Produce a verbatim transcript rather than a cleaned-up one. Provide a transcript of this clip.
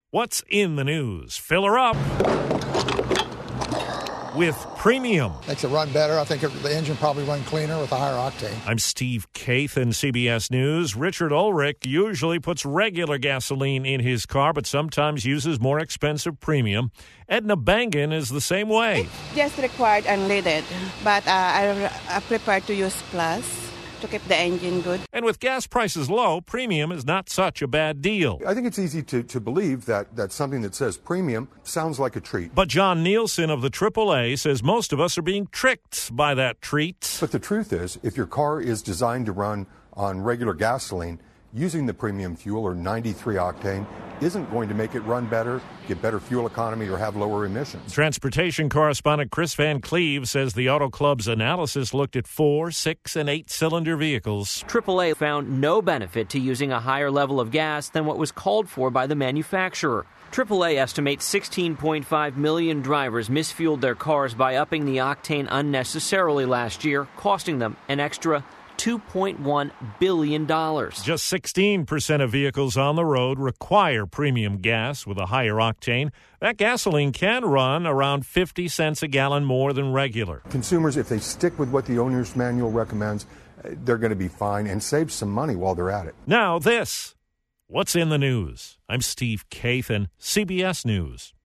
What's in the news? Fill her up with premium. Makes it run better. I think the engine probably run cleaner with a higher octane. I'm Steve Kathan, C B S News. Richard Ulrich usually puts regular gasoline in his car, but sometimes uses more expensive premium. Edna Bangan is the same way. It's just required unleaded, but uh, I, I prefer to use plus to keep the engine good. And with gas prices low, premium is not such a bad deal. I think it's easy to, to believe that, that something that says premium sounds like a treat. But John Nielsen of the triple A says most of us are being tricked by that treat. But the truth is, if your car is designed to run on regular gasoline, using the premium fuel or ninety-three octane isn't going to make it run better, get better fuel economy, or have lower emissions. Transportation correspondent Chris Van Cleve says the Auto Club's analysis looked at four, six, and eight-cylinder vehicles. triple A found no benefit to using a higher level of gas than what was called for by the manufacturer. triple A estimates sixteen point five million drivers misfueled their cars by upping the octane unnecessarily last year, costing them an extra two point one billion dollars. Just sixteen percent of vehicles on the road require premium gas with a higher octane. That gasoline can run around fifty cents a gallon more than regular. Consumers, if they stick with what the owner's manual recommends, they're going to be fine and save some money while they're at it. Now this. What's in the news? I'm Steve Kathan, C B S News.